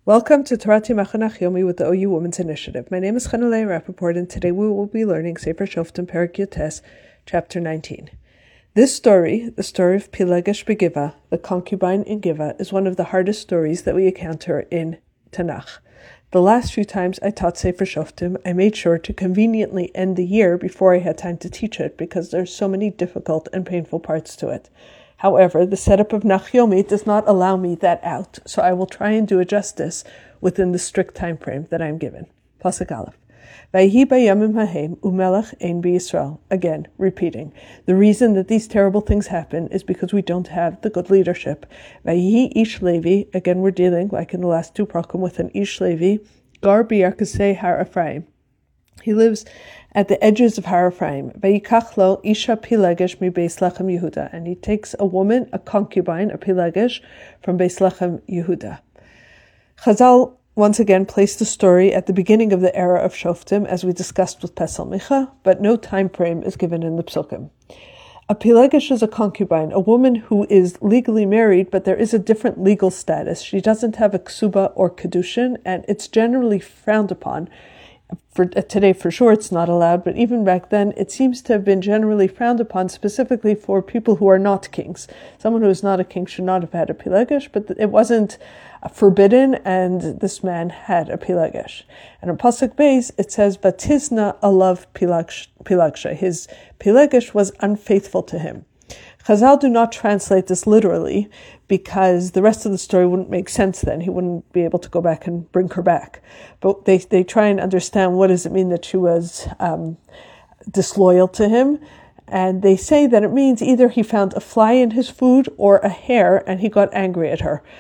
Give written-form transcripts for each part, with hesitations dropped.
Welcome to Torati Machanach Yomi with the OU Women's Initiative. My name is Chanalei Rappaport, and today we will be learning Sefer Shoftim Perek Yotes, chapter 19. This story, the story of Pilegesh Begiva, the concubine in Giva, is one of the hardest stories that we encounter in Tanakh. The last few times I taught Sefer Shoftim, I made sure to conveniently end the year before I had time to teach it because there's so many difficult and painful parts to it. However, the setup of Nach Yomi does not allow me that out, so I will try and do it justice within the strict time frame that I am given. Pasuk Aleph. Vayhi bayamim hahem umelech ein b'Yisrael. Again, repeating. The reason that these terrible things happen is because we don't have the good leadership. Vayhi ish Levi. Again, we're dealing, like in the last two prakim, with an ish Levi. Gar b'yarkasei har Ephraim. He lives at the edges of Har Ephraim. Vayikach lo isha Pilegesh mi Beis Lechem Yehuda. And he takes a woman, a concubine, a Pilegesh, from Beis Lechem Yehuda. Chazal once again placed the story at the beginning of the era of Shoftim, as we discussed with Pesel Micha, but no time frame is given in the Psukim. A Pilegesh is a concubine, a woman who is legally married, but there is a different legal status. She doesn't have a ksuba or kedushin, and it's generally frowned upon. Today, for sure, it's not allowed, but even back then, it seems to have been generally frowned upon, specifically for people who are not kings. Someone who is not a king should not have had a Pilegesh, but it wasn't forbidden, and this man had a Pilegesh. And in Pasuk Beis, it says, Vatizna alav Pilegsha. His Pilegesh was unfaithful to him. Chazal do not translate this literally because the rest of the story wouldn't make sense then. He wouldn't be able to go back and bring her back. But they try and understand what does it mean that she was disloyal to him. And they say that it means either he found a fly in his food or a hair and he got angry at her.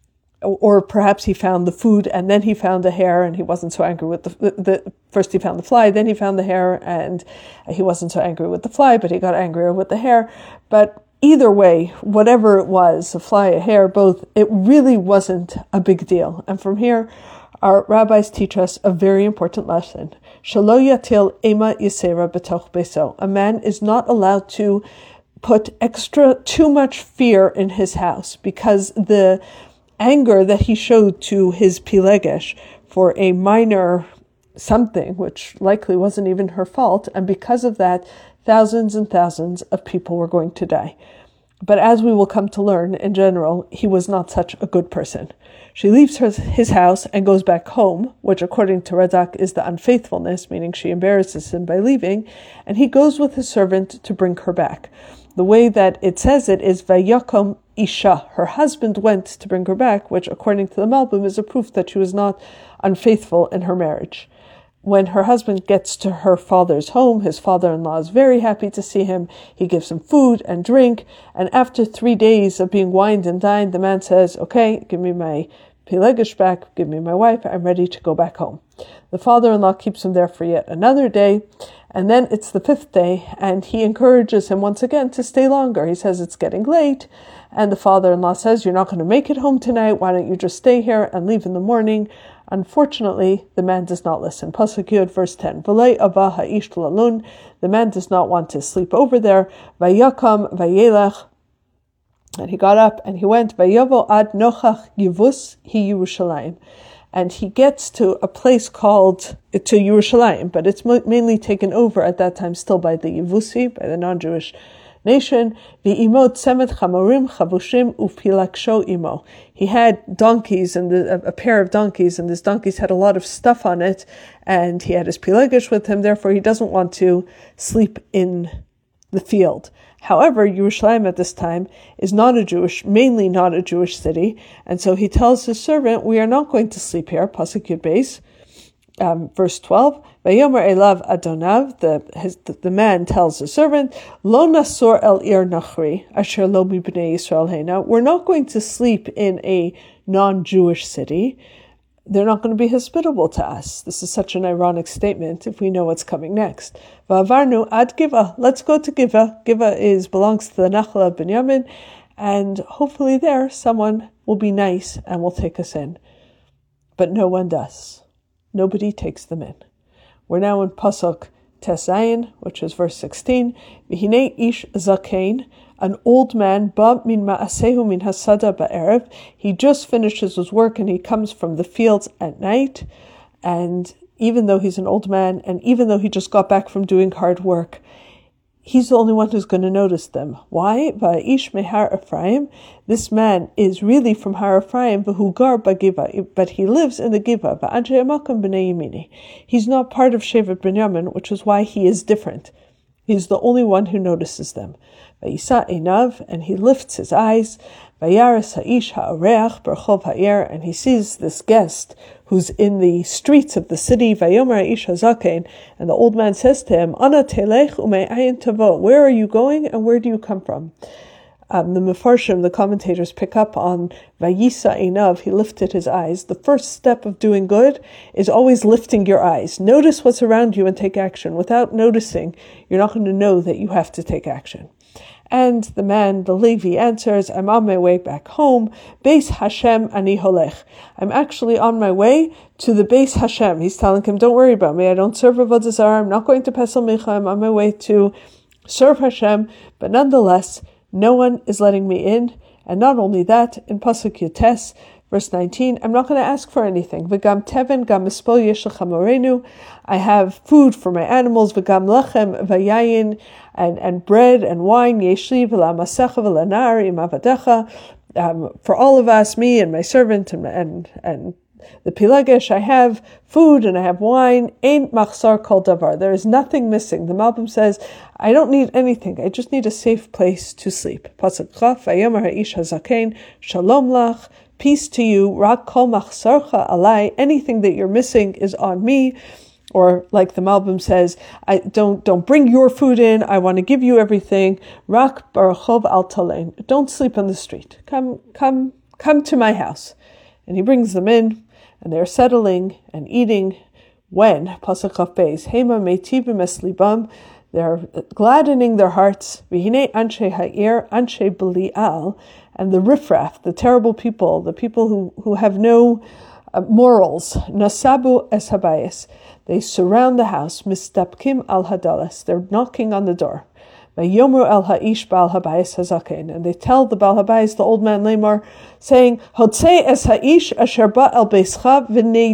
Or perhaps he found the food and then he found a hair and he wasn't so angry with the first he found the fly, then he found the hair and he wasn't so angry with the fly, but he got angrier with the hair. But either way, whatever it was, a fly, a hair, both, it really wasn't a big deal. And from here, our rabbis teach us a very important lesson. Shelo yatil ema yisera b'toch beso. A man is not allowed to put too much fear in his house, because the anger that he showed to his Pilegesh for a minor something, which likely wasn't even her fault, and because of that, thousands and thousands of people were going to die. But as we will come to learn, in general, he was not such a good person. She leaves his house and goes back home, which according to Radak is the unfaithfulness, meaning she embarrasses him by leaving, and he goes with his servant to bring her back. The way that it says it is Vayakom Isha. Her husband went to bring her back, which according to the Malbim is a proof that she was not unfaithful in her marriage. When her husband gets to her father's home, his father-in-law is very happy to see him. He gives him food and drink, and after 3 days of being wined and dined, the man says, okay, give me my Pilegesh back, give me my wife, I'm ready to go back home. The father-in-law keeps him there for yet another day, and then it's the 5th day, and he encourages him once again to stay longer. He says it's getting late, and the father-in-law says, you're not going to make it home tonight, why don't you just stay here and leave in the morning? Unfortunately, the man does not listen. Pasuk Yud, verse 10. V'lei ava ha'ish lalun. The man does not want to sleep over there. Vayakam vayelech. And he got up and he went. Vayavo ad nochach yivus hi Yerushalayim. And he gets to a place called, to Yerushalayim, but it's mainly taken over at that time still by the Yevusi, by the non-Jewish nation. V'imo tzemet chamorim chavushim upilaksho imo. He had donkeys and a pair of donkeys, and these donkeys had a lot of stuff on it, and he had his Pilegesh with him. Therefore, he doesn't want to sleep in the field. However, Yerushalayim at this time is mainly not a Jewish city, and so he tells his servant, we are not going to sleep here. Pasuk Yud Beis, verse 12. Vayomer elav adonav. The man tells the servant, Lo nasor el ir nachri asher lo mibnei Yisrael heina. We're not going to sleep in a non-Jewish city. They're not going to be hospitable to us. This is such an ironic statement if we know what's coming next. Va'avarnu ad Giva. Let's go to Giva. Giva belongs to the Nachal of Binyamin, and hopefully there someone will be nice and will take us in. But no one does. Nobody takes them in. We're now in Pasuk Tesayin, which is verse 16, V'hinei ish zakein, an old man, ba min ma'asehu min hasada ba'erev. He just finishes his work and he comes from the fields at night. And even though he's an old man, and even though he just got back from doing hard work, he's the only one who's going to notice them. Why? Va'ish mehar Ephraim. This man is really from Har Ephraim, v'hugar b'giva, but he lives in the Giva. Va'anshei makam b'nei yamini. He's not part of Shevet Binyamin, which is why he is different. He's the only one who notices them. Vayisa einav, and he lifts his eyes. Vayaris ha'ish ha'areach berchov ha'ir, and he sees this guest who's in the streets of the city. Vayomer ha'ish hazakein, and the old man says to him, Ana telech ume'ayin tavo. Where are you going and where do you come from? The Mefarshim, the commentators, pick up on Vayisa einav, he lifted his eyes. The first step of doing good is always lifting your eyes. Notice what's around you and take action. Without noticing, you're not going to know that you have to take action. And the man, the Levi, answers, I'm on my way back home. Beis Hashem ani holech. I'm actually on my way to the Beis Hashem. He's telling him, don't worry about me. I don't serve Avodah Zarah. I'm not going to Pesel Micha. I'm on my way to serve Hashem. But nonetheless, no one is letting me in. And not only that, in Pasuk Yotes, verse 19, I'm not going to ask for anything. V'gam teven gam mispol yesh lecha morenu. I have food for my animals. V'gam lechem v'yayin, and bread and wine. Yeshli v'la'masecha v'la'nar im avadecha. For all of us, me and my servant and the Pilegesh, I have food and I have wine. Ein machsar kol davar. There is nothing missing. The Malbim says, I don't need anything. I just need a safe place to sleep. Pasuk chaf, vayomer ha'ish hazakein, shalom lach. Peace to you. Rak kol machsarcha alai. Anything that you're missing is on me. Or like the Malbim says, I don't bring your food in. I want to give you everything. Rak barachov al talein. Don't sleep on the street. Come to my house. And he brings them in, and they're settling and eating. When Pasuk Chaf Beis, Hema meitivim es libam, they're gladdening their hearts. V'hinei anshe ha'ir, anshe belial, and the riffraff, the terrible people, the people who have no morals, nasabu es habayis. They surround the house, mistapkim al hadalas. They're knocking on the door. Vayomru el ha'ish bal habayis hazaken, and they tell the bal habayis, the old man Lamar, saying, Hotzei es ha'ish asher ba el beischa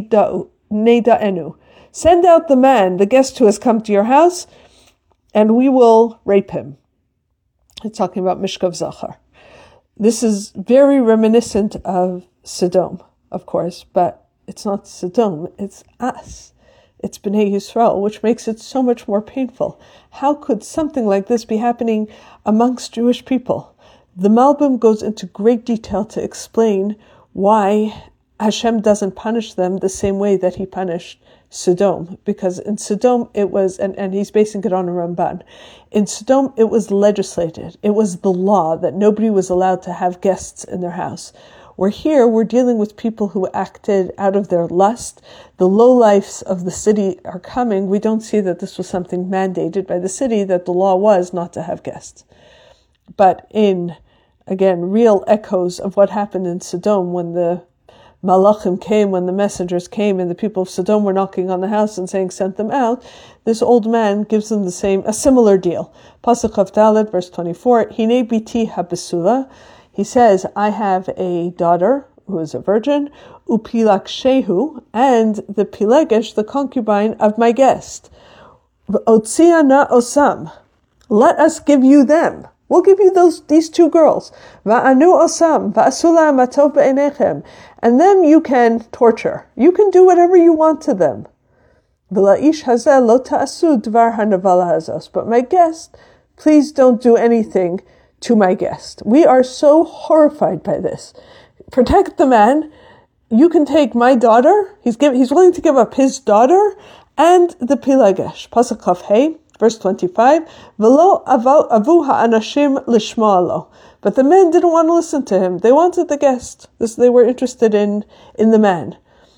v'neida'enu. Send out the man, the guest who has come to your house, and we will rape him. It's talking about Mishkav Zachar. This is very reminiscent of Sodom, of course, but it's not Sodom, it's us. It's Bnei Yisrael, which makes it so much more painful. How could something like this be happening amongst Jewish people? The Malbim goes into great detail to explain why Hashem doesn't punish them the same way that he punished Sodom. Because in Sodom it was, and he's basing it on a Ramban, in Sodom it was legislated. It was the law that nobody was allowed to have guests in their house. Where here, we're dealing with people who acted out of their lust. The lowlifes of the city are coming. We don't see that this was something mandated by the city, that the law was not to have guests. But in, again, real echoes of what happened in Sodom when the Malachim came, when the messengers came and the people of Sodom were knocking on the house and saying, send them out, this old man gives them a similar deal. Pasuk Chaf Daled, verse 24, Hinei biti habesula. He says, I have a daughter who is a virgin, upilak shehu, and the pilegesh, the concubine of my guest. Otzia na osam. Let us give you them. We'll give you these two girls. Va'anu osam, va'asula matov be'enechem. And them you can torture. You can do whatever you want to them. V'la'ish hazeh lo ta'asu dvar hanavala hazos. But my guest, please don't do anything to my guest. We are so horrified by this. Protect the man. You can take my daughter. He's willing to give up his daughter and the pilegesh. Pasuk Chaf Hey, verse 25. V'lo avu ha'anashim lishma'alo. But the men didn't want to listen to him. They wanted the guest. They were interested in the man.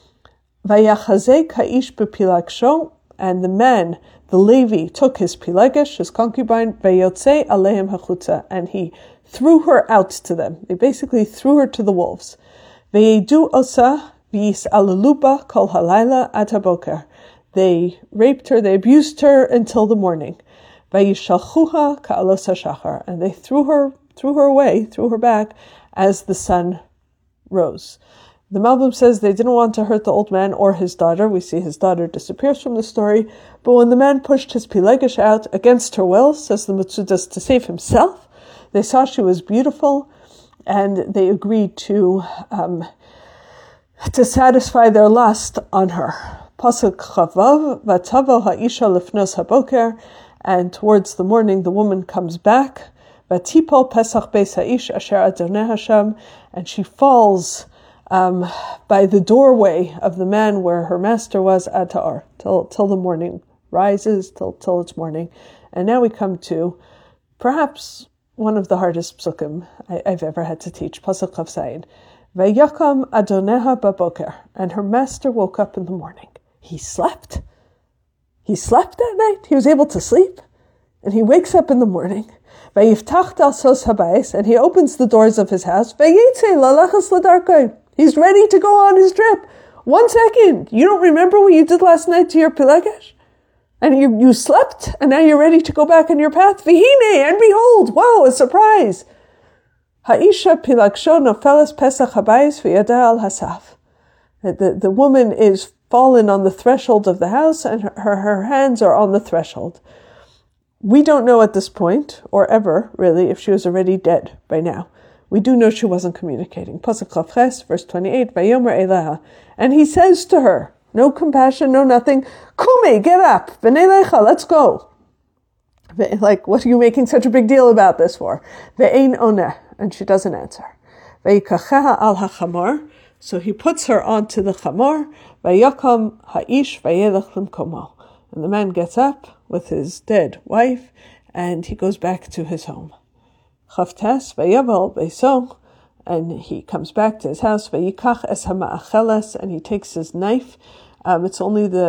Vayachazek ha'ish bepilagsho, and the man, the Levi, took his pilegesh, his concubine, vayotze aleim hachutza, and he threw her out to them. They basically threw her to the wolves. Vayedu osa v'yis'aluluba kol halayla ad haboker. they raped her, they abused her until the morning. Vayishalchuha ka'alos hashachar, and they threw her back as the sun rose. The Malbim says they didn't want to hurt the old man or his daughter. We see his daughter disappears from the story. But when the man pushed his Pilegesh out against her will, says the Metzudas, to save himself, they saw she was beautiful, and they agreed to satisfy their lust on her. Pasuk Chavav, Vatavo ha'isha lifnos haboker, and towards the morning the woman comes back. Vatipol pesach beis ha'ish asher adonai Hashem, and she falls by the doorway of the man where her master was, Atar, till the morning rises, till it's morning. And now we come to perhaps one of the hardest psukim I've ever had to teach, Pasuk Chav Zayin. Vayakam Adoneha baboker, and her master woke up in the morning. He slept. He slept that night. He was able to sleep, and he wakes up in the morning. Vayiftach dalsos habayis, and he opens the doors of his house. Vayetze lalachas ladarkay. He's ready to go on his trip. 1 second. You don't remember what you did last night to your Pilegesh? And you slept, and now you're ready to go back on your path. Vihine, and behold, whoa, a surprise. Ha'isha pilagsho nofeles pesach habayis v'yada al hasaf. The woman is fallen on the threshold of the house, and her hands are on the threshold. We don't know at this point, or ever, really, if she was already dead by now. We do know she wasn't communicating. Pasuk Chav Ches, verse 28, Vayomer Eleha. And he says to her, no compassion, no nothing, Kume, get up, V'nei lecha, let's go. Like, what are you making such a big deal about this for? Ve'ein oneh, and she doesn't answer. Ve'yikacheha al hachamor, so he puts her onto the chamor, Vayakam ha'ish vayelech limkomo. And the man gets up with his dead wife, and he goes back to his home. Chavtes vayaval beiso, and he comes back to his house. Vayikach es hama'acheles, and he takes his knife. There's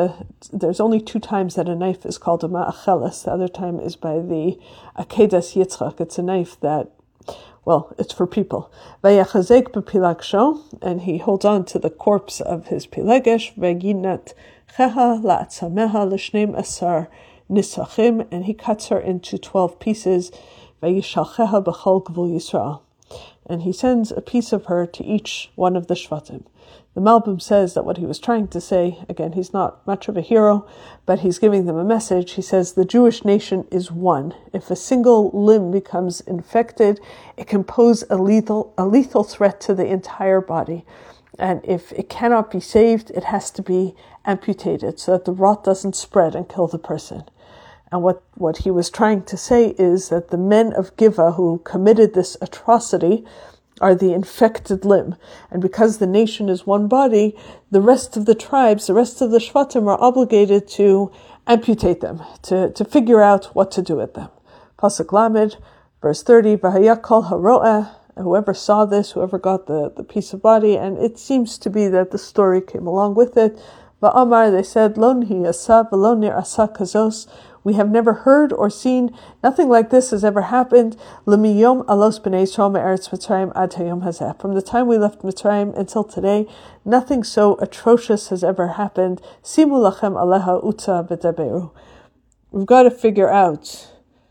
only 2 times that a knife is called a ma'acheles. The other time is by the Akedas Yitzchak. It's a knife that, well, it's for people. Vayachazek b'pilagsho, and he holds on to the corpse of his Pilegesh. Vaginat cheha la'atzameha l'shneim asar nisachim, and he cuts her into 12 pieces. Vayishalcheha b'chol gvul Yisrael, and he sends a piece of her to each one of the Shvatim. The Malbim says that what he was trying to say, again, he's not much of a hero, but he's giving them a message. He says the Jewish nation is one. If a single limb becomes infected, it can pose a lethal threat to the entire body. And if it cannot be saved, it has to be amputated so that the rot doesn't spread and kill the person. And what he was trying to say is that the men of Giva who committed this atrocity are the infected limb. And because the nation is one body, the rest of the tribes, the rest of the Shvatim are obligated to amputate them, to figure out what to do with them. Pasuk Lamed, verse 30, V'hayakol haro'eh, whoever saw this, whoever got the piece of body, and it seems to be that the story came along with it. Va'amar, they said, Lo nihi asa v'lo nir asa kazos. We have never heard or seen, nothing like this has ever happened. L'miyom alos b'nei Yisrael me'eretz Mitzrayim ad hayom hazeh. From the time we left Mitzrayim until today, nothing so atrocious has ever happened. Simu lachem aleha utza v'daberu. We've got to figure out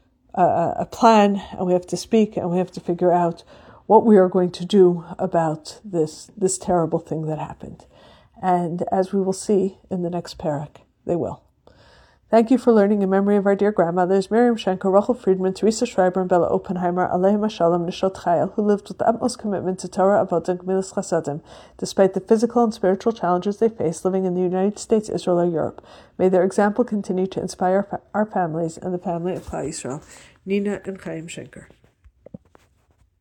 a plan, and we have to speak, and we have to figure out what we are going to do about this terrible thing that happened. And as we will see in the next parak, they will. Thank you for learning in memory of our dear grandmothers, Miriam Schenker, Rachel Friedman, Teresa Schreiber, and Bella Oppenheimer, Aleim Shalom, Nishot Chayil, who lived with the utmost commitment to Torah, Avodah, and Gemilas Chasadim, despite the physical and spiritual challenges they faced living in the United States, Israel, or Europe. May their example continue to inspire our families and the family of Klal Yisrael. Nina and Chaim Schenker.